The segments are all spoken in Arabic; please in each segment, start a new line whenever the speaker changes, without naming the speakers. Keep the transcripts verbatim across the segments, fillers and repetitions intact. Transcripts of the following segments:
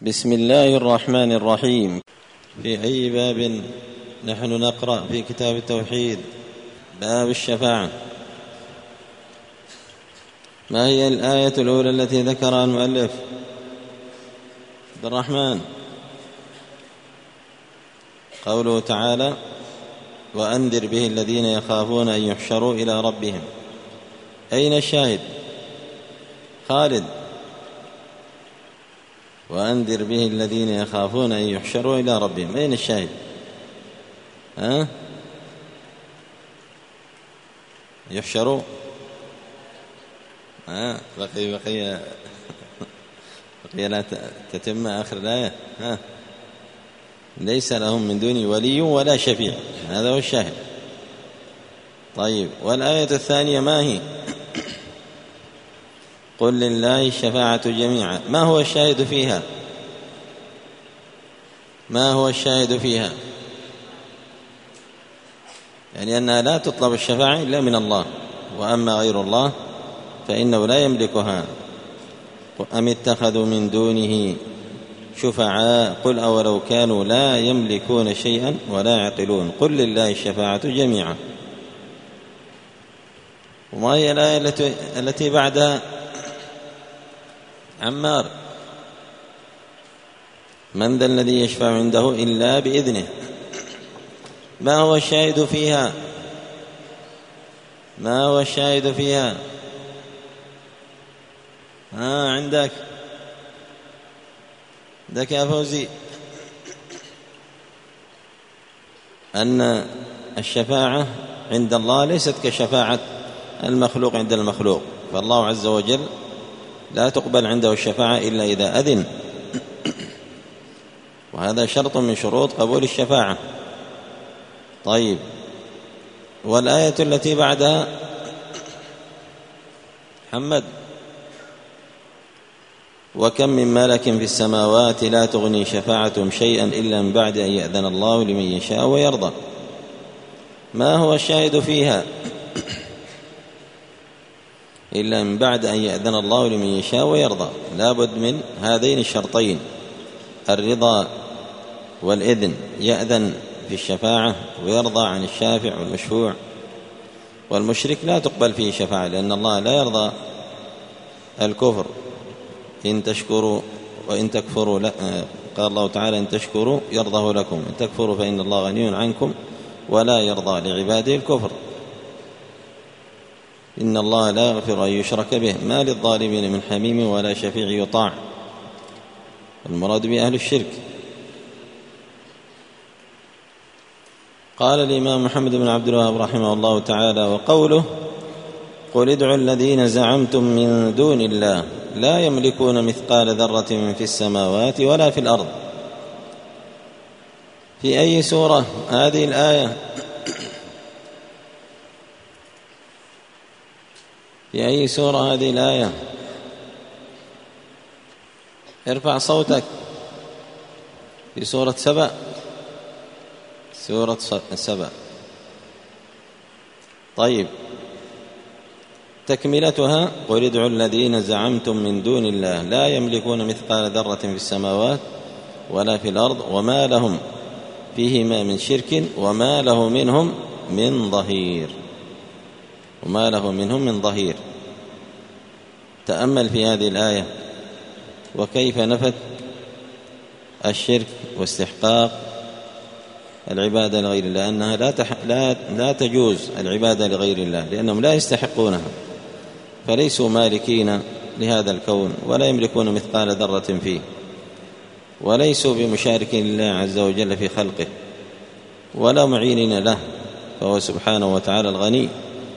بسم الله الرحمن الرحيم. في أي باب نحن نقرأ في كتاب التوحيد؟ باب الشفاعة. ما هي الآية الأولى التي ذكرها المؤلف؟ عبد الرحمن. قوله تعالى: وأنذر به الذين يخافون أن يحشروا إلى ربهم. أين الشاهد؟ خالد. وأنذر به الذين يخافون أن يحشروا إلى ربهم، أين الشاهد؟ ها؟ يحشروا. ها؟ بقي بقي بقي لا تتم آخر الآية. ها؟ ليس لهم من دونه ولي ولا شفيع، هذا هو الشاهد. طيب، والآية الثانية ما هي؟ قل لله الشفاعة جميعا. ما هو الشاهد فيها؟ ما هو الشاهد فيها؟ يعني أنها لا تطلب الشفاعة إلا من الله، وأما غير الله فإنه لا يملكها. أم اتخذوا من دونه شفعاء قل أولو كانوا لا يملكون شيئا ولا يعقلون قل لله الشفاعة جميعا. وما هي الآية التي بعدها؟ عمار. من ذا الذي يشفع عنده إلا بإذنه. ما هو الشاهد فيها؟ ما هو الشاهد فيها؟ ها عندك عندك يا فوزي أن الشفاعة عند الله ليست كشفاعة المخلوق عند المخلوق، فالله عز وجل لا تقبل عنده الشفاعة إلا إذا أذن، وهذا شرط من شروط قبول الشفاعة. طيب، والآية التي بعدها؟ محمد. وكم من ملك في السماوات لا تغني شفاعتهم شيئا إلا من بعد أن يأذن الله لمن يشاء ويرضى. ما هو الشاهد فيها؟ إلا من بعد أن يأذن الله لمن يشاء ويرضى. لا بد من هذين الشرطين، الرضا والإذن. يأذن في الشفاعة ويرضى عن الشافع والمشفوع. والمشرك لا تقبل فيه شفاعة، لأن الله لا يرضى الكفر. إن تشكروا وإن تكفروا لا، قال الله تعالى: إن تشكروا يرضه لكم، إن تكفروا فإن الله غني عنكم ولا يرضى لعباده الكفر. إن الله لا يغفر أن يشرك به ما للظالمين من حميم ولا شفيع يطاع. المراد بأهل الشرك. قال الإمام محمد بن عبد الوهاب رحمه الله تعالى: وقوله: قل ادعوا الذين زعمتم من دون الله لا يملكون مثقال ذرة في السماوات ولا في الأرض. في أي سورة هذه الآية؟ في أي سورة هذه الآية؟ ارفع صوتك. في سورة سبأ. سورة سبأ. طيب، تكملتها: قل ادعوا الذين زعمتم من دون الله لا يملكون مثقال ذرة في السماوات ولا في الأرض وما لهم فيهما من شرك وما له منهم من ظهير. وما له منهم من ظهير. تأمل في هذه الآية وكيف نفت الشرك واستحقاق العبادة لغير الله، أنها لا, تح... لا... لا تجوز العبادة لغير الله، لأنهم لا يستحقونها، فليسوا مالكين لهذا الكون ولا يملكون مثقال ذرة فيه، وليسوا بمشاركين لله عز وجل في خلقه ولا معينين له، فهو سبحانه وتعالى الغني.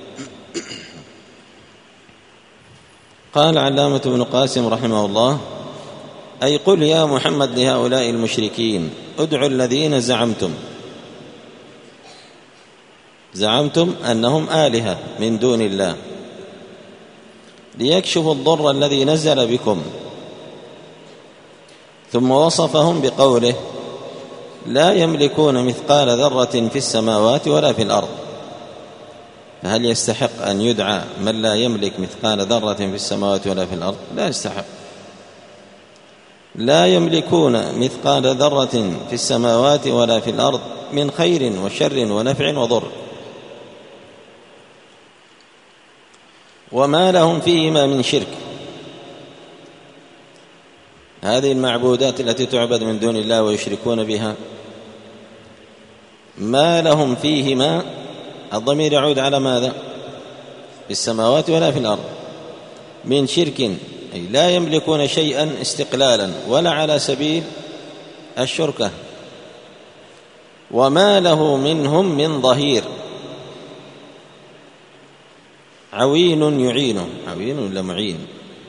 قال علامة ابن قاسم رحمه الله: أي قل يا محمد لهؤلاء المشركين ادعوا الذين زعمتم زعمتم أنهم آلهة من دون الله ليكشفوا الضر الذي نزل بكم، ثم وصفهم بقوله: لا يملكون مثقال ذرة في السماوات ولا في الأرض. فهل يستحق أن يدعى من لا يملك مثقال ذرة في السماوات ولا في الأرض؟ لا يستحق. لا يملكون مثقال ذرة في السماوات ولا في الأرض من خير وشر ونفع وضر، وما لهم فيهما من شرك. هذه المعبودات التي تعبد من دون الله ويشركون بها، ما لهم فيهما، الضمير يعود على ماذا؟ في السماوات ولا في الأرض من شرك، أي لا يملكون شيئا استقلالا ولا على سبيل الشركة. وما له منهم من ظهير، عوين يعينه، عوين ولا معين،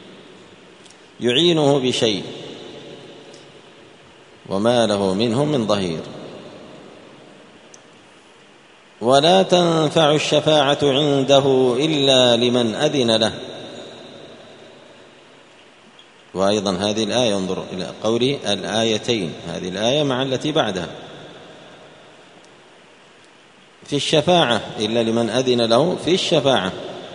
يعينه بشيء، وما له منهم من ظهير. ولا تنفع الشفاعة عنده إلا لمن أذن له. وأيضا هذه الآية، انظر إلى قولي الآيتين، هذه الآية مع التي بعدها، في الشفاعة إلا لمن أذن له في الشفاعة.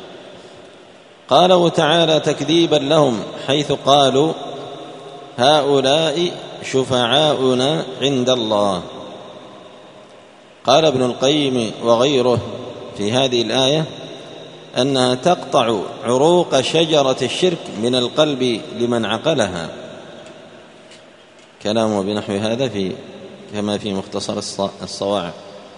قاله تعالى تكذيبا لهم حيث قالوا هؤلاء شفعاؤنا عند الله. قال ابن القيم وغيره في هذه الآية أنها تقطع عروق شجرة الشرك من القلب لمن عقلها. كلامه بنحو هذا في كما في مختصر الصواعق،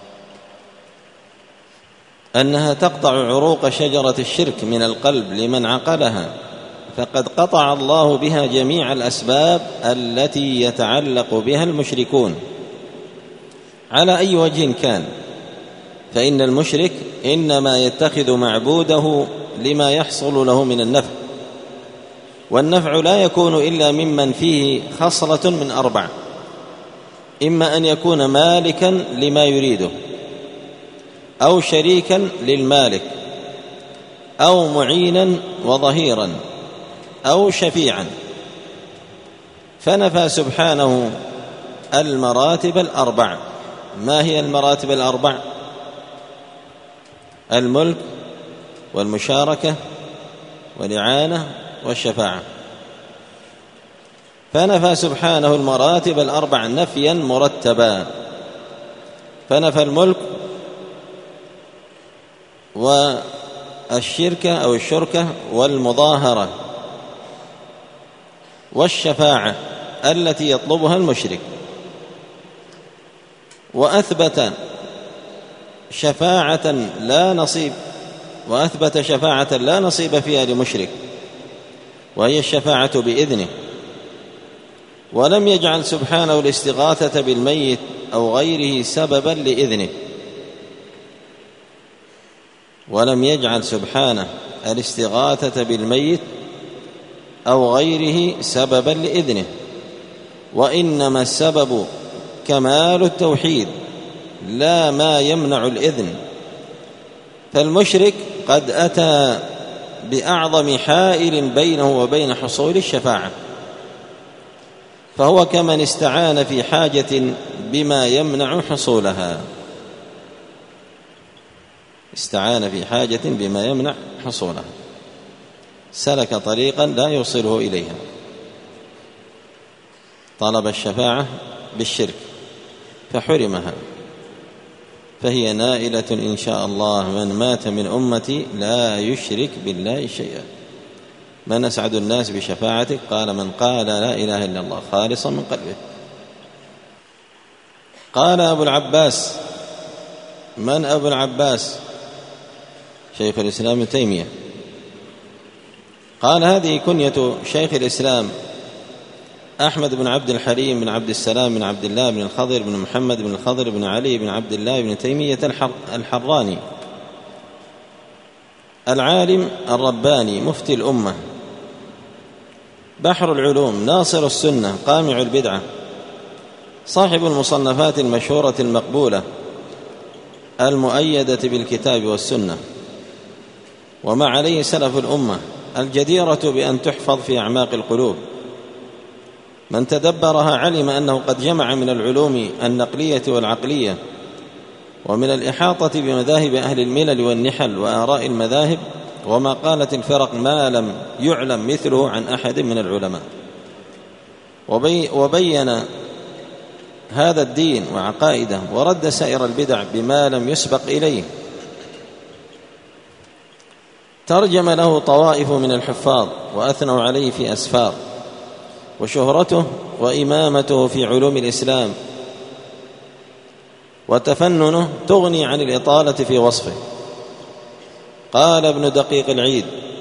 أنها تقطع عروق شجرة الشرك من القلب لمن عقلها، فقد قطع الله بها جميع الأسباب التي يتعلق بها المشركون على أي وجه كان. فإن المشرك إنما يتخذ معبوده لما يحصل له من النفع، والنفع لا يكون إلا ممن فيه خصلة من أربع: إما أن يكون مالكا لما يريده، أو شريكا للمالك، أو معينا وظهيرا، أو شفيعا. فنفى سبحانه المراتب الأربع. ما هي المراتب الأربع؟ الملك والمشاركة والإعانة والشفاعة. فنفى سبحانه المراتب الأربع نفيا مرتبا، فنفى الملك والشركة أو الشركة والمظاهرة والشفاعة التي يطلبها المشرك، وأثبت شفاعة لا نصيب وأثبت شفاعة لا نصيب فيها لمشرك، وهي الشفاعة بإذنه. ولم يجعل سبحانه الاستغاثة بالميت أو غيره سببا لإذنه، ولم يجعل سبحانه الاستغاثة بالميت أو غيره سببا لإذنه، وإنما السبب كمال التوحيد لا ما يمنع الإذن. فالمشرك قد أتى بأعظم حائل بينه وبين حصول الشفاعة، فهو كمن استعان في حاجة بما يمنع حصولها، استعان في حاجة بما يمنع حصولها، سلك طريقا لا يوصله إليها، طلب الشفاعة بالشرك فحرمها، فهي نائلة إن شاء الله من مات من أمتي لا يشرك بالله شيئا. من أسعد الناس بشفاعتك؟ قال من قال لا إله إلا الله خالصا من قلبه. قال أبو العباس. من أبو العباس؟ شيخ الإسلام ابن تيمية. قال هذه كنية شيخ الإسلام أحمد بن عبد الحليم بن عبد السلام بن عبد الله بن الخضر بن محمد بن الخضر بن علي بن عبد الله بن تيمية الحراني، العالم الرباني مفتي الأمة، بحر العلوم، ناصر السنة، قامع البدعة، صاحب المصنفات المشهورة المقبولة المؤيدة بالكتاب والسنة، وما عليه سلف الأمة، الجديرة بأن تحفظ في أعماق القلوب. من تدبرها علم أنه قد جمع من العلوم النقلية والعقلية، ومن الإحاطة بمذاهب أهل الملل والنحل وآراء المذاهب وما قالت الفرق ما لم يعلم مثله عن أحد من العلماء. وبي وبين هذا الدين وعقائده ورد سائر البدع بما لم يسبق إليه. ترجم له طوائف من الحفاظ وأثنوا عليه في أسفار، وشهرته وإمامته في علوم الإسلام وتفننه تغني عن الإطالة في وصفه. قال ابن دقيق العيد: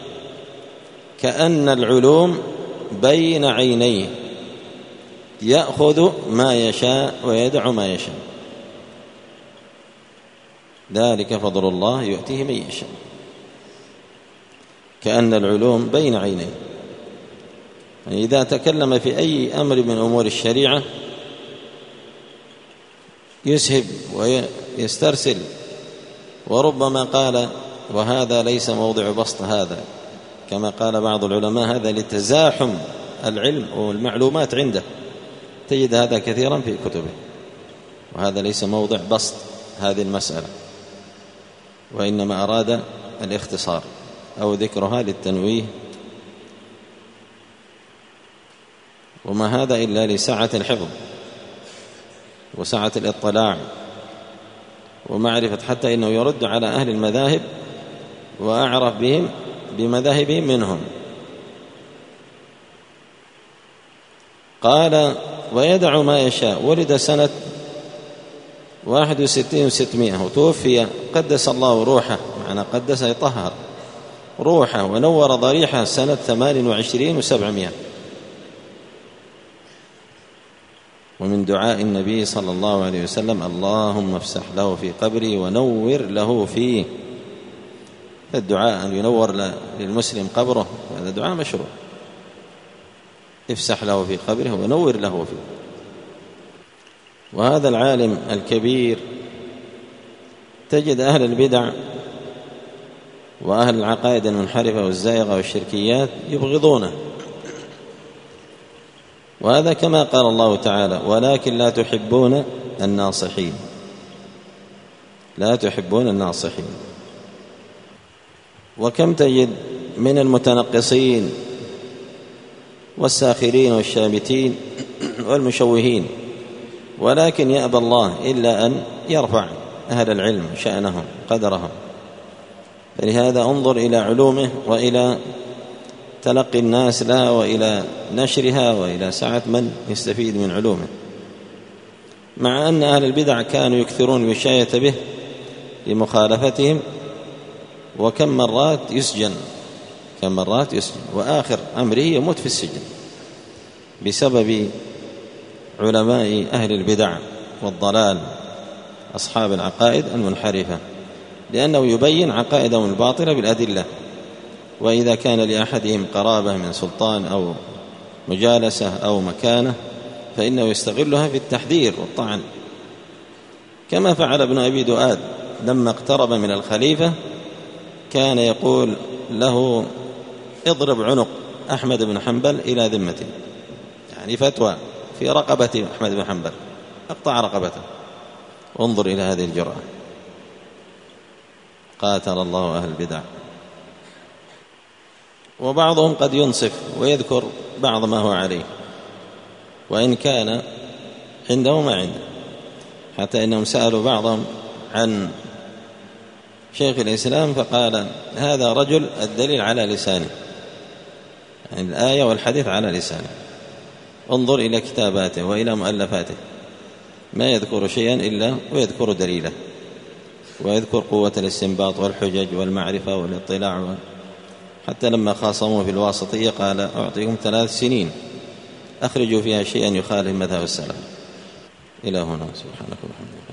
كأن العلوم بين عينيه يأخذ ما يشاء ويدع ما يشاء، ذلك فضل الله يؤتيه من يشاء. كأن العلوم بين عينيه، يعني إذا تكلم في أي أمر من أمور الشريعة يسهب ويسترسل، وربما قال وهذا ليس موضع بسط هذا، كما قال بعض العلماء هذا لتزاحم العلم والمعلومات عنده، تجد هذا كثيرا في كتبه، وهذا ليس موضع بسط هذه المسألة، وإنما أراد الاختصار أو ذكرها للتنويه، وما هذا إلا لسعة الحفظ وسعة الاطلاع ومعرفة، حتى إنه يرد على أهل المذاهب وأعرف بهم بمذاهبهم منهم. قال: ويدع ما يشاء. ولد سنة واحد وستين وستمائة، وتوفي قدس الله روحه، معنى قدس يطهر روحه ونور ضريحه سنة ثمان وعشرين وسبعمائة. ومن دعاء النبي صلى الله عليه وسلم: اللهم افسح له في قبري ونور له فيه. الدعاء أن ينور للمسلم قبره، هذا دعاء مشروع. افسح له في قبره ونور له فيه. وهذا العالم الكبير تجد أهل البدع وأهل العقائد المنحرفة والزائغة والشركيات يبغضونه، وهذا كما قال الله تعالى: ولكن لا تحبون الناصحين. لا تحبون الناصحين. وكم تجد من المتنقصين والساخرين والشامتين والمشوهين، ولكن يأبى الله إلا أن يرفع أهل العلم شأنهم قدرهم. فلهذا انظر إلى علومه وإلى تلقي الناس لها وإلى نشرها وإلى سعة من يستفيد من علومه، مع أن أهل البدع كانوا يكثرون الوشاية به لمخالفتهم، وكم مرات يسجن كم مرات يسجن وآخر أمره يموت في السجن بسبب علماء أهل البدع والضلال أصحاب العقائد المنحرفة، لأنه يبين عقائدهم الباطلة بالأدلة. وإذا كان لأحدهم قرابة من سلطان أو مجالسة أو مكانة فإنه يستغلها في التحذير والطعن، كما فعل ابن أبي دؤاد لما اقترب من الخليفة كان يقول له: اضرب عنق أحمد بن حنبل إلى ذمته، يعني فتوى في رقبة أحمد بن حنبل، اقطع رقبته. انظر إلى هذه الجرأة. قاتل الله أهل البدع. وبعضهم قد ينصف ويذكر بعض ما هو عليه، وإن كان عنده ما عنده، حتى إنهم سألوا بعضهم عن شيخ الإسلام فقال: هذا رجل الدليل على لسانه، يعني الآية والحديث على لسانه. انظر إلى كتاباته وإلى مؤلفاته، ما يذكر شيئا إلا ويذكر دليله، ويذكر قوة الاستنباط والحجج والمعرفة والاطلاع. حتى لما خاصموه في الواسطية قال: أعطيكم ثلاث سنين أخرجوا فيها شيئا يخالف مذهب السلف. إلى هنا، سبحانك اللهم.